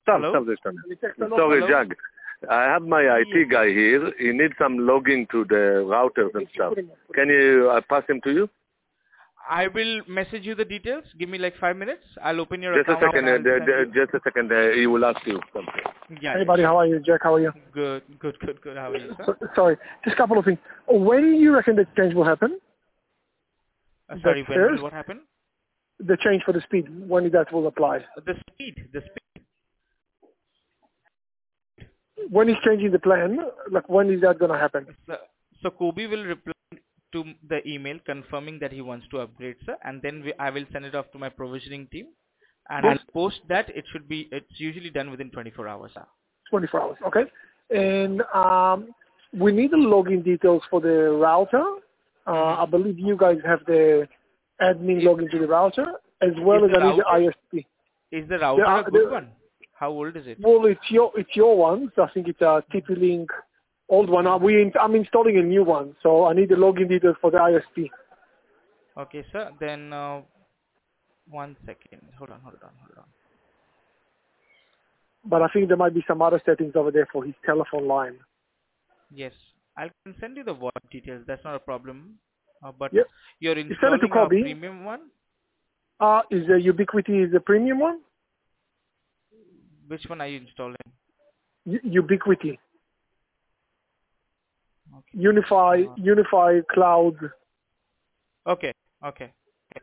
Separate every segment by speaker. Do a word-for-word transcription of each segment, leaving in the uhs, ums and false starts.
Speaker 1: Stop,
Speaker 2: Hello?
Speaker 1: stop this time. Sorry,
Speaker 2: Hello?
Speaker 1: Jag. I have my I T guy here. He needs some logging to the routers and stuff. Can you uh, pass him to you?
Speaker 2: I will message you the details. Give me like five minutes. I'll open your
Speaker 1: Just a
Speaker 2: account
Speaker 1: second.
Speaker 2: and
Speaker 1: Uh,
Speaker 2: I'll
Speaker 1: the,
Speaker 2: send
Speaker 1: the, just a second. Uh, he will ask you something.
Speaker 2: you. Yeah,
Speaker 3: Hey
Speaker 2: yeah,
Speaker 3: buddy,
Speaker 2: sure.
Speaker 3: how are you? Jack, how are you?
Speaker 2: Good, good, good, good. How are you, sir?
Speaker 3: So, sorry, just a couple of things. When do you reckon the change will happen?
Speaker 2: Uh,
Speaker 3: The
Speaker 2: sorry, when
Speaker 3: first,
Speaker 2: will what happen?
Speaker 3: the change for the speed, when that will apply?
Speaker 2: The speed, the speed.
Speaker 3: When he's changing the plan, like when is that going to happen?
Speaker 2: So, so Kobe will reply to the email confirming that he wants to upgrade, sir, and then we, I will send it off to my provisioning team, and
Speaker 3: Yes.
Speaker 2: post that it should be, it's usually done within twenty-four hours, sir.
Speaker 3: twenty-four hours, okay. And um, we need the login details for the router. Uh,
Speaker 2: Mm-hmm.
Speaker 3: I believe you guys have the admin login to the router, as well
Speaker 2: Is
Speaker 3: as
Speaker 2: the
Speaker 3: I need the
Speaker 2: router,
Speaker 3: I S P.
Speaker 2: is the router
Speaker 3: The, uh,
Speaker 2: a good
Speaker 3: the,
Speaker 2: one? How old is it?
Speaker 3: well, it's your it's your one. So I think it's a T P-Link old one. Uh, We in, I'm installing a new one, so I need the login details for the I S P.
Speaker 2: Okay, sir. Then uh, one second. Hold on, hold on, hold on.
Speaker 3: But I think there might be some other settings over there for his telephone line.
Speaker 2: Yes, I can send you the web details. That's not a problem. Uh, but
Speaker 3: Yep.
Speaker 2: you're
Speaker 3: You send it to
Speaker 2: installing a
Speaker 3: Kobe.
Speaker 2: premium one.
Speaker 3: Uh, is the Ubiquiti is the premium one?
Speaker 2: Which one are you installing?
Speaker 3: U- Ubiquiti.
Speaker 2: Okay.
Speaker 3: Unify,
Speaker 2: Uh,
Speaker 3: Unify Cloud.
Speaker 2: okay. Okay.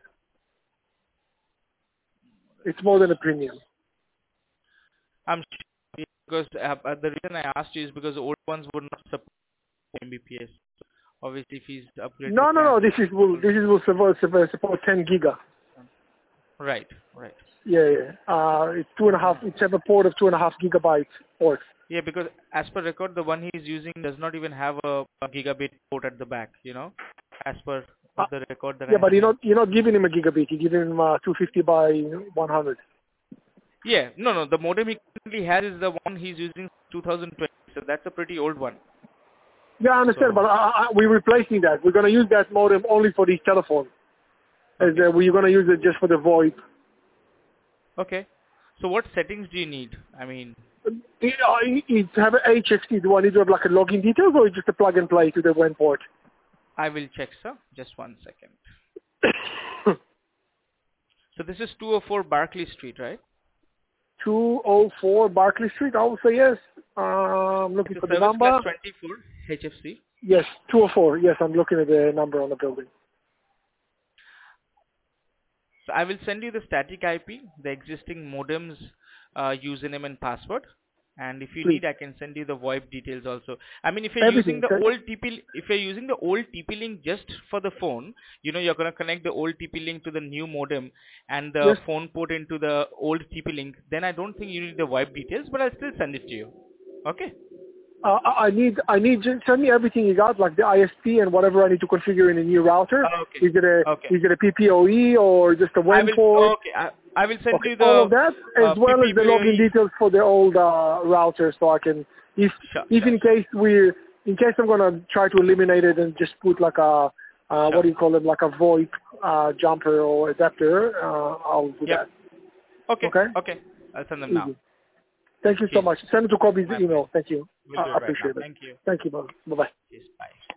Speaker 3: It's more than a premium.
Speaker 2: I'm sure because uh, uh, the reason I asked you is because the old ones would not support M B P S. Obviously, if he's upgraded the
Speaker 3: No, no, no.
Speaker 2: plan.
Speaker 3: This is will this is will support, support support ten giga.
Speaker 2: Right. Right.
Speaker 3: Yeah, yeah. Uh, it's two and a half. It's have a port of two and a half gigabytes port.
Speaker 2: Yeah, because as per record, the one he's using does not even have a, a gigabit port at the back. You know, as per
Speaker 3: Uh,
Speaker 2: the record that
Speaker 3: yeah,
Speaker 2: I
Speaker 3: but
Speaker 2: have.
Speaker 3: you're not you're not giving him a gigabit. You're giving him uh, two fifty by one hundred.
Speaker 2: Yeah, no, no. The modem he currently has is the one he's using two thousand twenty. So that's a pretty old one.
Speaker 3: Yeah, I understand,
Speaker 2: So
Speaker 3: but I, I, we're replacing that. We're gonna use that modem only for these telephones. As
Speaker 2: okay,
Speaker 3: uh, we're gonna use it just for the VoIP.
Speaker 2: okay. So what settings do you need? I mean,
Speaker 3: It, uh, it's have an H F T. Do I need to have like a login details or just a plug and play to the W A N port?
Speaker 2: I will check, sir. Just one second. So this is two oh four Barclay Street, right?
Speaker 3: two oh four Barclay Street. I will say yes. Uh, I'm looking
Speaker 2: It's
Speaker 3: for
Speaker 2: a
Speaker 3: the
Speaker 2: service
Speaker 3: number.
Speaker 2: class twenty-four H F C.
Speaker 3: Yes, two oh four. Yes, I'm looking at the number on the building.
Speaker 2: So I will send you the static I P, the existing modem's uh, username and password. And if you
Speaker 3: Please.
Speaker 2: need, I can send you the VoIP details also. I mean, if you're using
Speaker 3: Everything.
Speaker 2: the
Speaker 3: Okay?
Speaker 2: old T P, if you're using the old T P link just for the phone, you know, you're gonna connect the old T P link to the new modem and the
Speaker 3: Yes.
Speaker 2: phone port into the old T P link. Then I don't think you need the VoIP details, but I'll still send it to you. Okay?
Speaker 3: Uh, I I need, I need, just send me everything you got, like the I S P and whatever I need to configure in a new router.
Speaker 2: Okay.
Speaker 3: Is it a,
Speaker 2: Okay.
Speaker 3: is it a P P O E or just a
Speaker 2: I
Speaker 3: W A N
Speaker 2: will.
Speaker 3: port?
Speaker 2: Okay. I, I will send
Speaker 3: Okay,
Speaker 2: you
Speaker 3: all
Speaker 2: the
Speaker 3: of that,
Speaker 2: uh,
Speaker 3: as well as the
Speaker 2: P P O E.
Speaker 3: login details for the old uh, router, so I can, if,
Speaker 2: Sure.
Speaker 3: if
Speaker 2: Sure.
Speaker 3: in case we're, in case I'm gonna try to eliminate it and just put like a, uh,
Speaker 2: Sure.
Speaker 3: what do you call it, like a VoIP uh, jumper or adapter, uh, I'll do
Speaker 2: Yep.
Speaker 3: that.
Speaker 2: Okay.
Speaker 3: Okay?
Speaker 2: Okay. I'll send them now.
Speaker 3: Easy. Thank you so
Speaker 2: Cheers.
Speaker 3: much. Send it to Kobe's
Speaker 2: My pleasure.
Speaker 3: email. Thank you.
Speaker 2: We'll
Speaker 3: I
Speaker 2: do
Speaker 3: I
Speaker 2: it right now.
Speaker 3: appreciate it.
Speaker 2: Thank you.
Speaker 3: Thank you, brother. Bye-bye.
Speaker 2: Cheers. Bye.